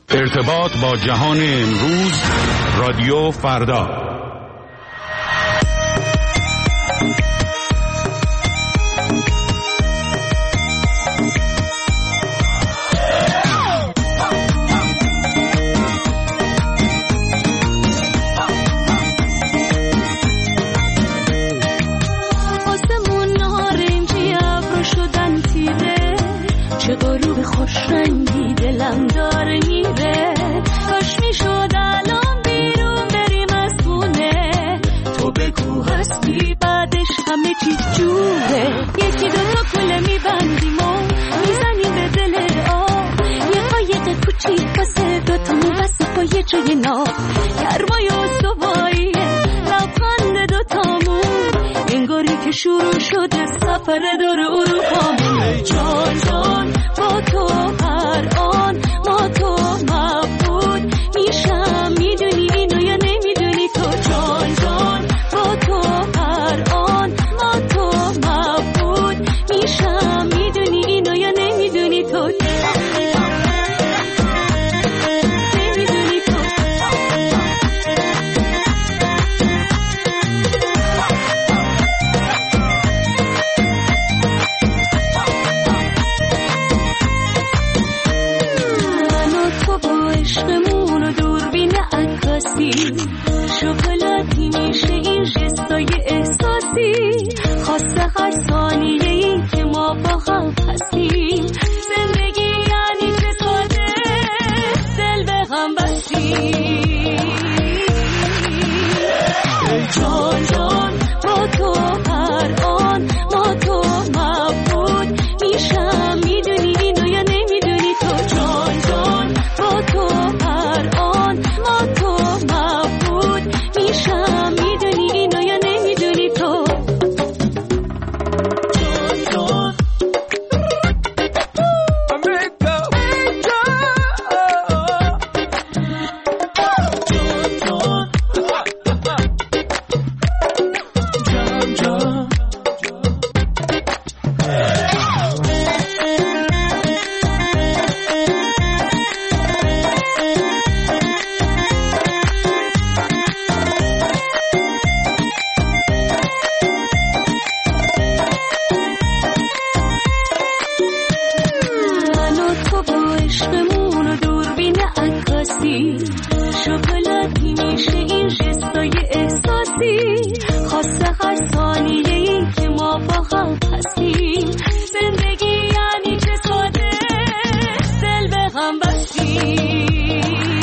ارتباط با جهان امروز، رادیو فردا. آسمون نارنجی ابر شدن تیره، چه غروب خوش رنگی دلم داره میره. کاش میشد الان بیرون بریم از خونه، تو بگو هستی بعدش همه چیز جوره. یکی دوتا کوله میبندیم و میزنیم به دل آب، یه قایق کوچیک واسه دوتامون بسه با یه جای ناب. گرمای استواییه لبخند دوتامون، انگاری که شروع شده سفر دور اروپامون. ای جان جان با تو هر آن ما تو مبود میشم، میدونی اینو یا نمیدونی تو. جان جان با تو هر آن ما تو مبود میشم، میدونی اینو یا نمیدونی تو. نمیدونی تو. عشقمون و دوربین عکاسی، شکلاتی میشه این جستای احساسی. خواسته هر ثانیه ای که ما با هم هستیم، زندگی یعنی چه ساده دل به هم بستیم. ای جان جان با تو هر آن ما تو مبود میشم، میدونی اینو یا نمیدونی تو. جان جان با تو هر آن ما تو مبود میشم، میدونی اینو یا نمیدونی تو. جان عشقمون و دوربین عکاسی، شکلاتی میشه این جستای احساسی. خواسته هر ثانیه ای که ما با هم هستیم، زندگی یعنی چه ساده دل به هم بستیم.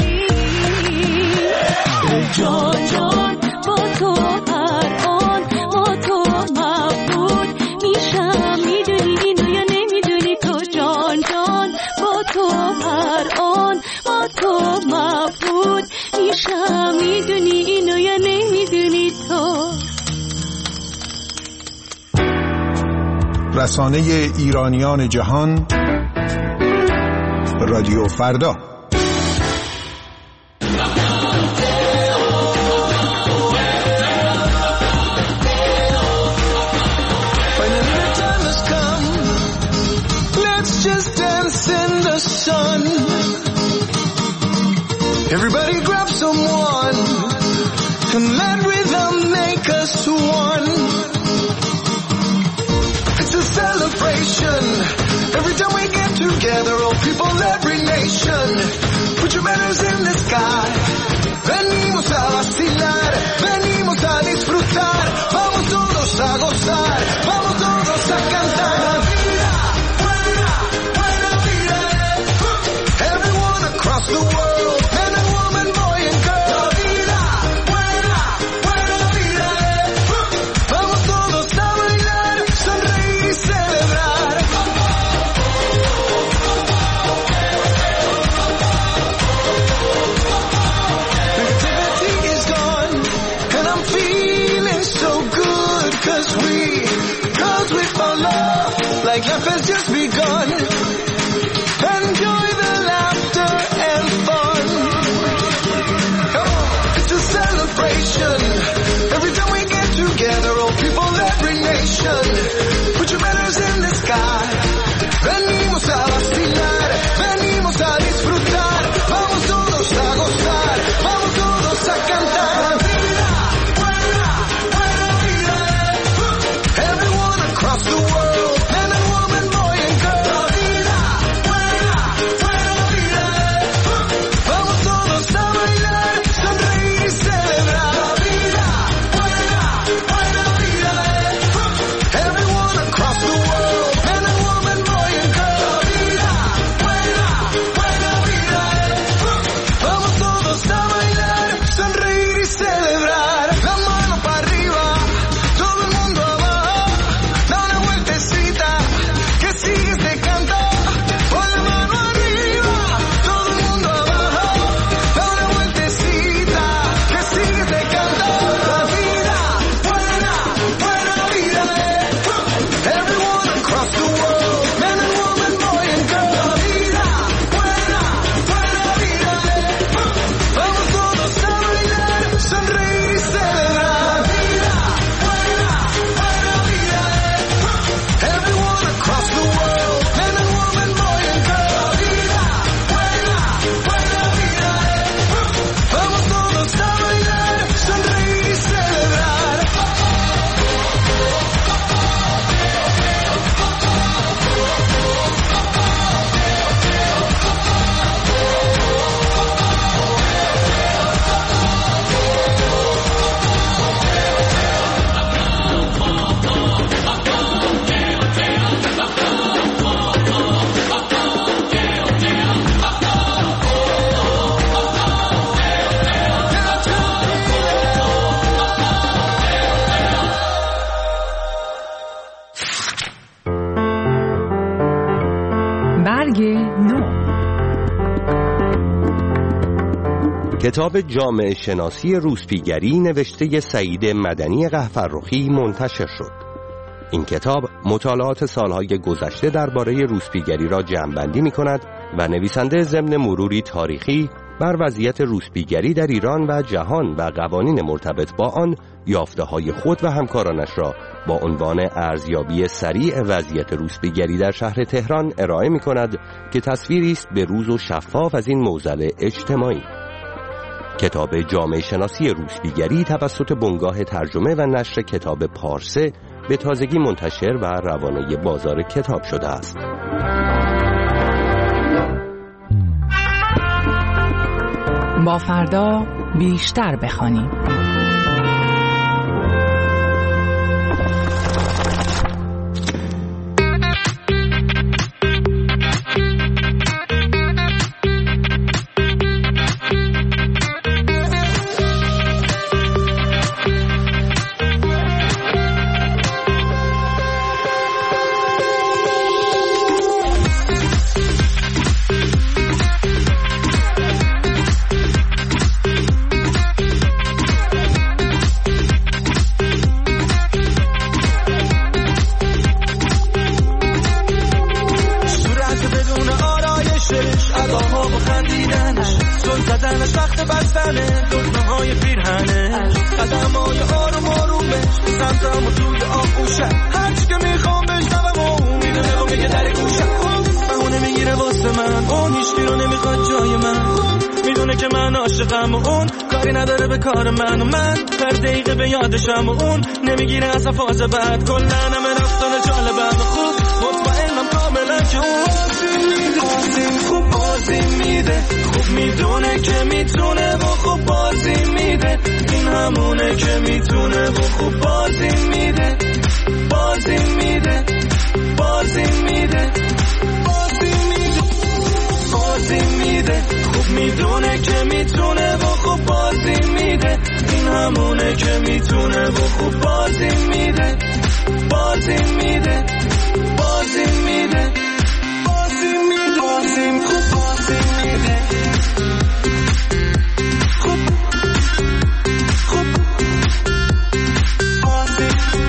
جان جان با تو هر آن ما تو مبود میشم، میدونی اینو یا نمیدونی تو. جان جان با تو هر آن ما تو مبود میشم، میدونی اینو یا نمیدونی تو. رسانه ایرانیان جهان، رادیو فردا. Everybody grab someone and let rhythm make us one. It's a celebration. Every time we get together, all people, every nation. Put your banners in the sky. Venimos a vacilar, venimos a disfrutar. Vamos todos a gozar, vamos todos a cantar. La vida, buena, buena vida. Everyone across the world. Like life has just begun. Enjoy the laughter and fun. Come on, it's a celebration. Every time we get together, all people, every nation. Put your banners in the sky. Venimos a vacilar, venimos a disfrutar. Vamos کتاب جامعه شناسی روسپیگری نوشته سعید مدنی قهفرخی منتشر شد. این کتاب مطالعات سالهای گذشته درباره روسپیگری را جمع‌بندی می‌کند و نویسنده ضمن مروری تاریخی بر وضعیت روسپیگری در ایران و جهان و قوانین مرتبط با آن یافته‌های خود و همکارانش را با عنوان ارزیابی سریع وضعیت روسپیگری در شهر تهران ارائه می‌کند که تصویری است به روز و شفاف از این معضل اجتماعی. کتاب جامعه شناسی روسپیگری توسط بنگاه ترجمه و نشر کتاب پارسه به تازگی منتشر و روانه بازار کتاب شده است. با فردا بیشتر بخوانیم. شم و اون نمیگیره اصلا فاز بعد کلن همه رفتار جالبم خوب مطمئنم کاملا که اون خوب بازی میده خوب میدونه که میتونه و خوب بازی میده این همونه که میتونه و خوب بازی میده بازی میده بازی میده بازی میده بازی میده خوب میدونه که میتونه و خوب بازی میده این همونه که میتونه و خوب بازی میده بازی میده بازی میده بازی میده بازی خوب بازی میده خوب خوب بازی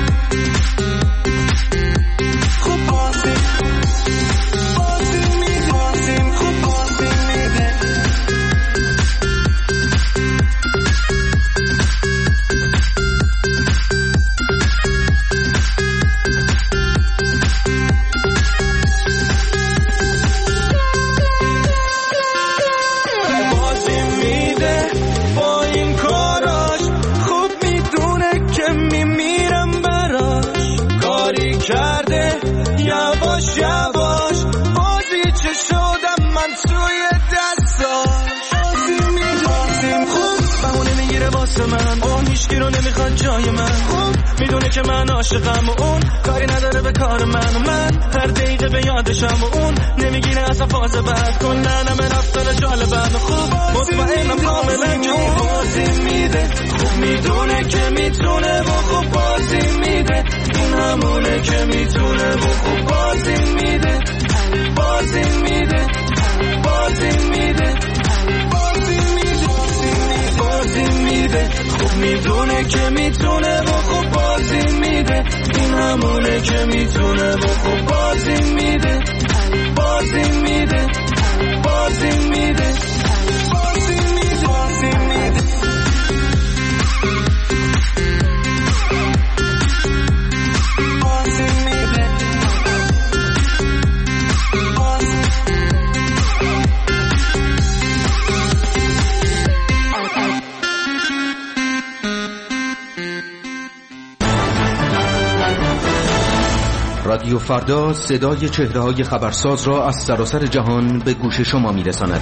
خوب بازی بازی میده بازی خوب بازی میده جای من میدونه که من عاشقم و اون کاری نداره به کار من و من هر دقیقه به یادشم و اون نمیگیره اصلا فاز بعد کلن همه رفتار جالبم خوب مطمئنم کاملا که اون بازی میده خوب میدونه که میتونه و خوب بازی میده این همونه که میتونه و خوب بازی میده بازی میده بازی میده بازی میده بازی میده خوب میدونه که میتونه و خوب بازی میده این همونه که میتونه و خوب بازی میده بازی میده بازی میده بازی میده بازی میده بازی میده رادیو فردا صدای چهره‌های خبرساز را از سراسر جهان به گوش شما می‌رساند.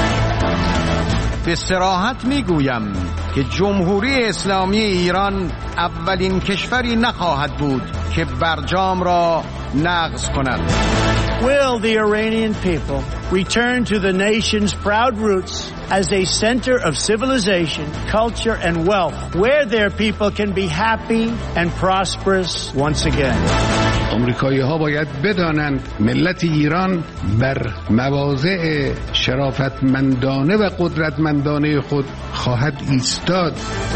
به صراحت میگویم که جمهوری اسلامی ایران اولین کشوری نخواهد بود که برجام را نقض کند. Will the Iranian people return to the nation's proud roots as a center of civilization, culture, and wealth, where their people can be happy and prosperous once again? آمریکایی‌ها باید بدانند ملت ایران بر مواضع شرافتمندانه و قدرتمندانه خود خواهد ایستاد.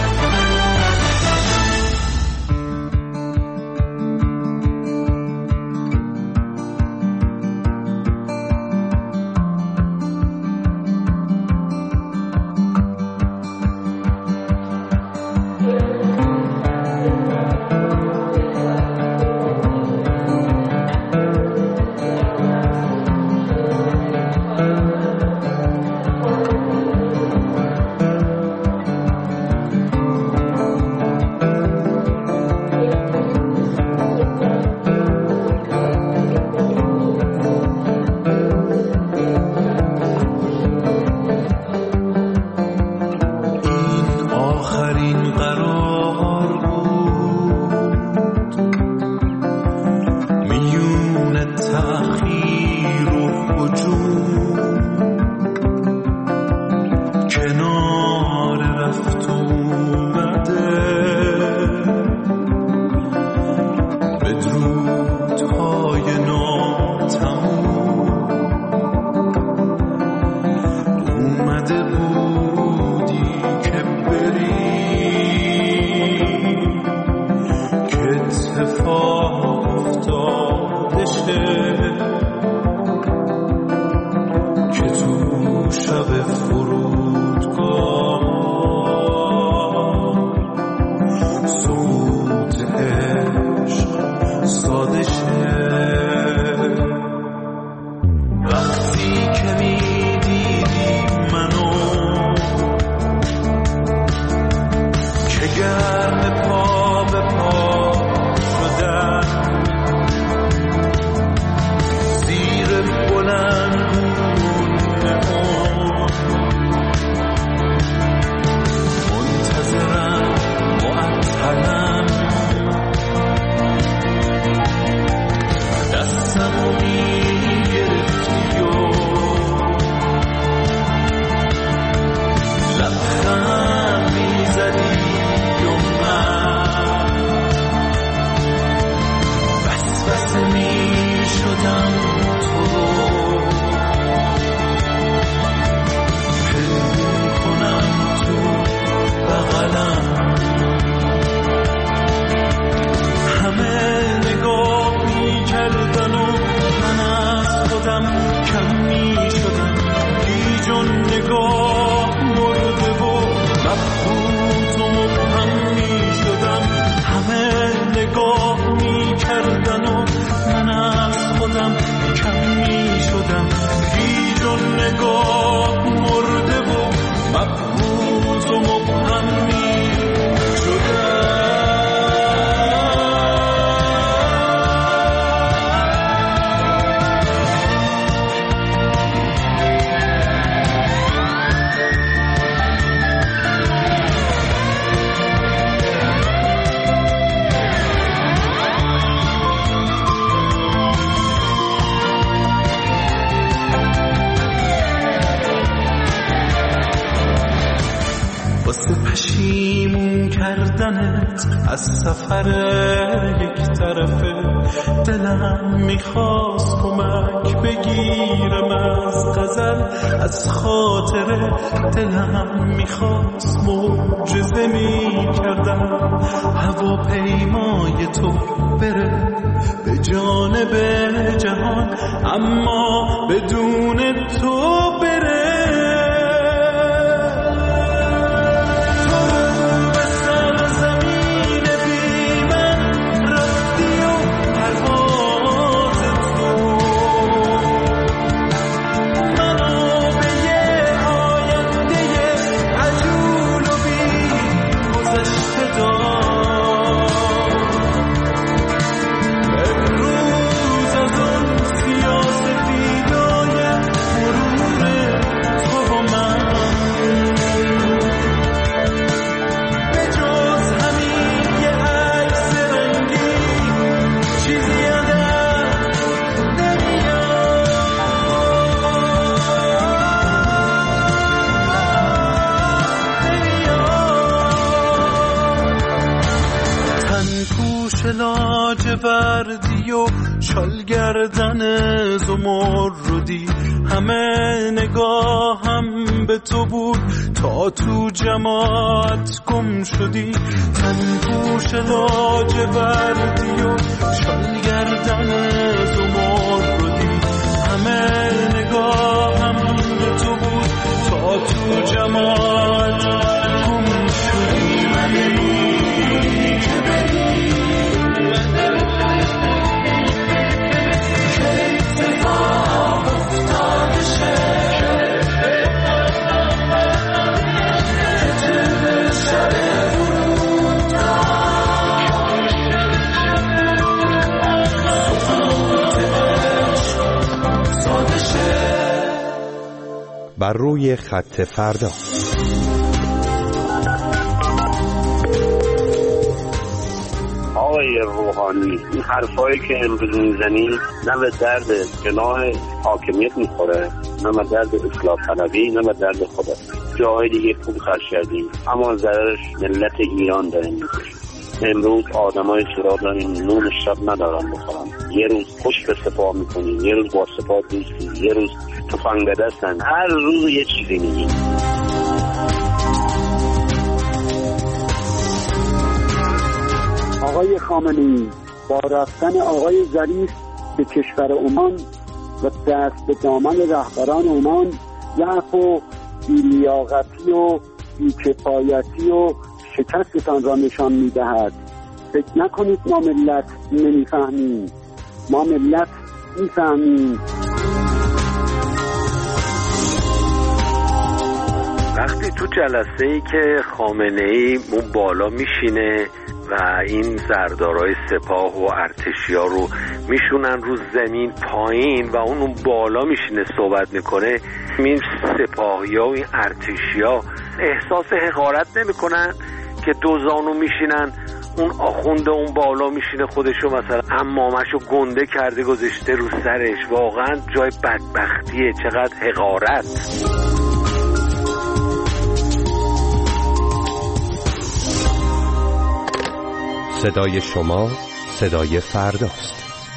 از سفر یک طرفه دلم میخواست کمک بگیرم از غزل، از خاطره دلم میخواست معجزه میکردم هواپیمای تو بره به جانب جهان، اما بدون تو بره. لاجوردی و شال گردن زمردی، همه نگاهم به تو بود تا تو جماعت گم شدی. تن پوش لاجوردی و شال گردن زمردی، همه نگاهم به تو بود تا تو جماعت گم شدی. بر روی خط فردا. آقای روحانی، این حرفایی که امروز میزنی نه به درد جناح حاکمیت میخوره، نه به درد اصلاح طلبی، نه به درد خدا. جاهای دیگه پول خرج کردیم اما ضررش ملت ایران داره میشه. امروز آدمای سراغ داریم نون شب ندارن بخورن. یه روز پشت به سپاه میکنیم، یه روز با سپاه دوستی، یه روز تفنگ به دستن، هر روز یه چیزی میگیم. آقای خامنه‌ای با رفتن آقای ظریف به کشور عمان و دست به دامن رهبران عمان، ضعف و بی‌لیاقتی و بی‌کفایتی و شکستتان را نشان می‌دهد. فکر نکنید ما ملت نمی‌فهمیم، ما ملت می‌فهمیم. وقتی تو جلسه‌ای که خامنه‌ای اون بالا میشینه و این سردارای سپاه و ارتشی‌ها رو میشونن رو زمین پایین و اون بالا میشینه صحبت میکنه، این سپاهی‌ها و این ارتشی‌ها احساس حقارت نمیکنن که دو زانو میشینن، اون آخونده اون بالا میشینه خودشو مثلا عمامشو گنده کرده گذاشته رو سرش؟ واقعا جای بدبختیه، چقدر حقارت. صدای شما صدای فرداست.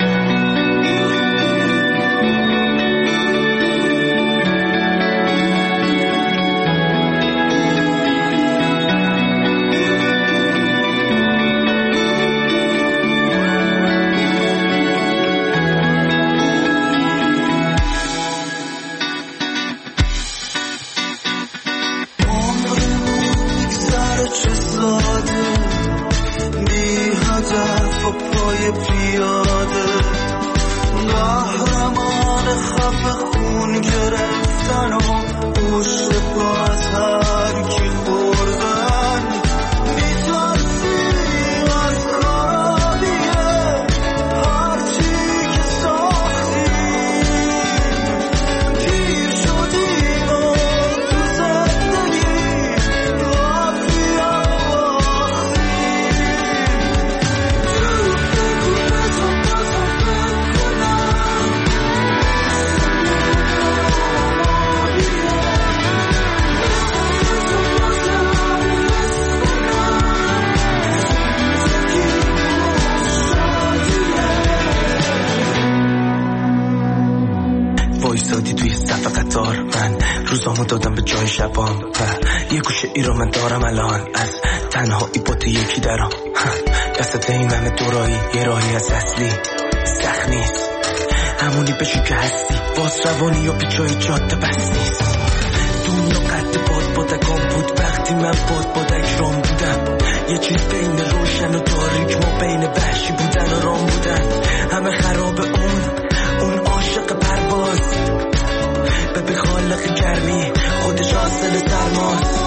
روزامو دادم به جای شبام و یه گوشه ای رو من دارم الان، از تنهایی با تو یکی درام، دستت این همه دورایی، یه راهی از اصلی سخت نیست، همونی بشی که هستی، باز روانی یا پیچای جاده بس نیست. دنیا قد بادکام بود وقتی من بادک رام بودم، یه چیز بین روشن و تاریک، ما بین وحشی بودن و رام بودن، همه خراب اون عاشق پرواز، به خالق گرمی خودش حاصل سرماست.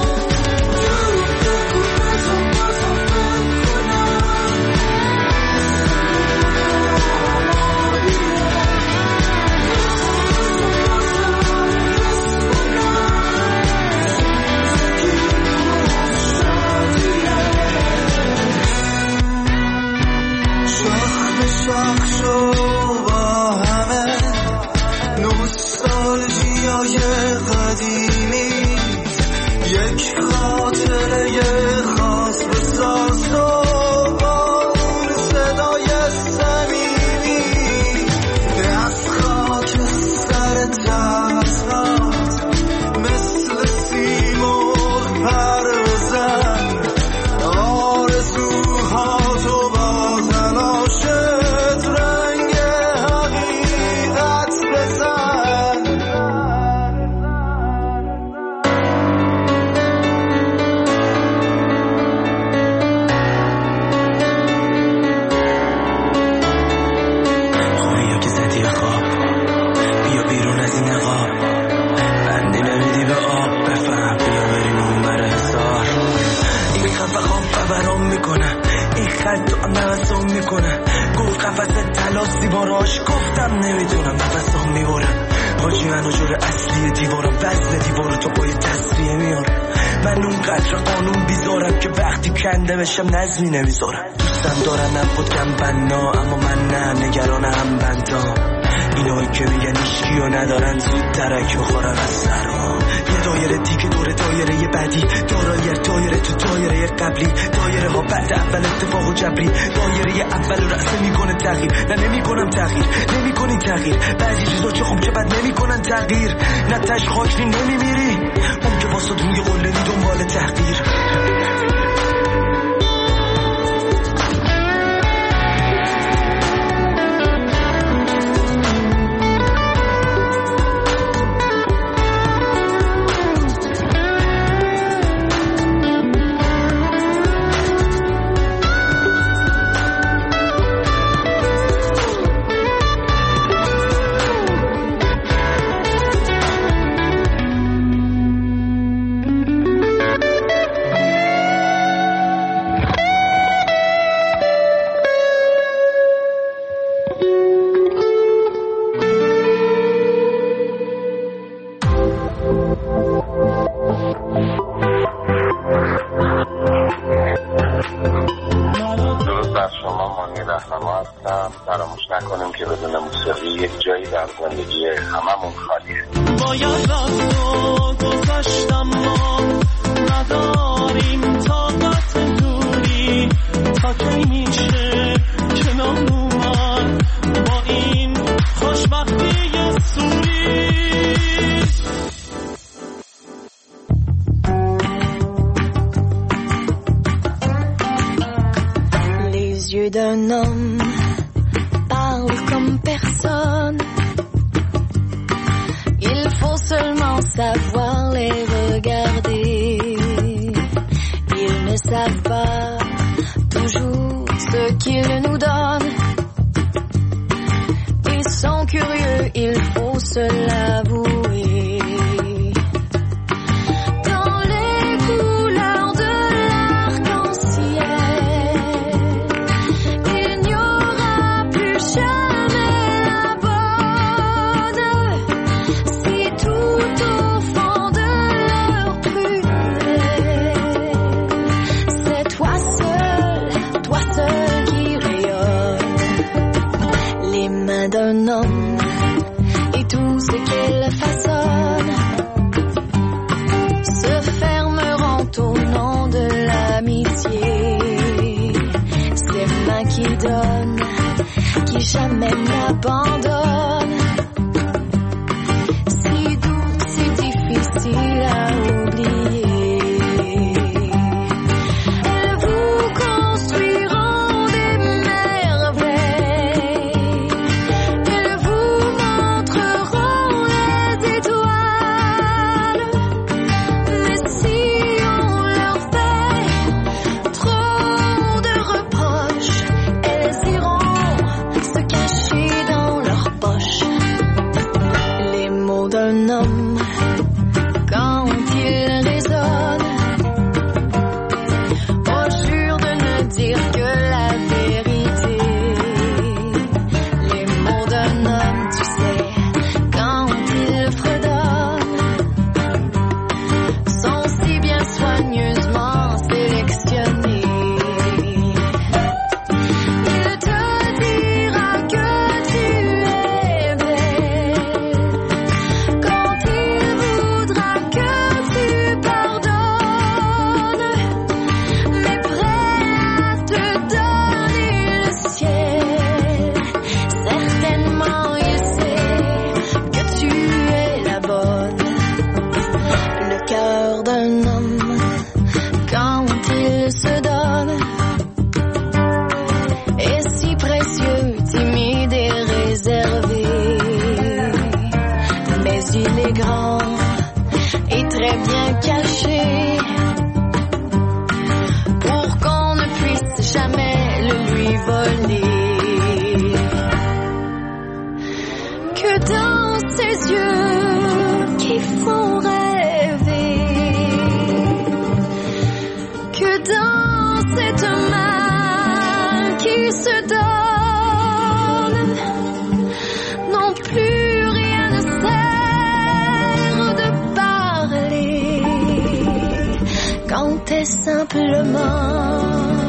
شاخ شو با همه نوستالژیای قدیمی، یه نمیکنه. گفت قفص تلاس دیواراش، گفتم نمیدونم نفسام میبرم. حاجی منو جور اصلی دیوارم، وزن دیوارو تو پای تصریه میاره. من اون قدر قانون بیزارم که وقتی کنده بشم نظمی نمیذارم. دوستم دارن نبود کم بنا، اما من نه، نگران هم بندام. اینایی که میگن ایشکیو ندارن زود ترک میخورن از سرام. یه دایره دیگه دور دایره بعدی، دایره تو دایره قبلی. دایره ها بعد اول اتفاق و جبری، دایره اول رو رأسه میکنه تغییر. نه نمیکنم تغییر، نمیکنی تغییر. بعضی چیزا چه خوب که بد نمیکنن تغییر. نه تش خاکی نمیمیری، اون که واسه روی قله می دنبال تحقیر. فراموش نکنیم که بدون موسیقی یک جایی در زندگی هممون خالیه. باید رفت و گذشتم، ما نداریم طاقت دوری. تا کی میشه کنار اومد با این خوشبختی سوری؟ Les yeux d'un homme parlent comme personne. Il faut seulement savoir les regarder. Ils ne savent pas toujours ce qu'ils nous donnent. Ils sont curieux, il faut se l'avouer. Dans les couleurs de l'arc-en-ciel, il n'y aura plus jamais la bonne. Si tout au fond de leur prunelle, c'est toi seul qui rayonne. Les mains d'un homme et tout ce qu'il façonne se fermeront au nom de l'amitié. Ces mains qui donnent, qui jamais n'abandonnent. Si doux, si difficile à oublier. Elles vous construiront des merveilles. Elles vous montreront les étoiles. Mais si on leur fait trop de reproches, elles iront se cacher dans leur poche. Les mots d'un homme, quand ils résonnent, on jure de ne dire que la vérité. Les mots d'un homme, tu sais, quand ils fredonnent, sont si bien soigneusement sélectionnés. Il te dira que tu es belle quand il voudra que tu pardonnes, mais prêt à te donner le ciel. Certainement il sait que tu es la bonne. Le cœur d'un homme, quand il se donne, est si précieux, timide et réservé. Mais il est grand et très bien caché pour qu'on ne puisse jamais le lui voler. Que dans ses yeux qui font rêver, que dans cette main qui se donne, chanter simplement.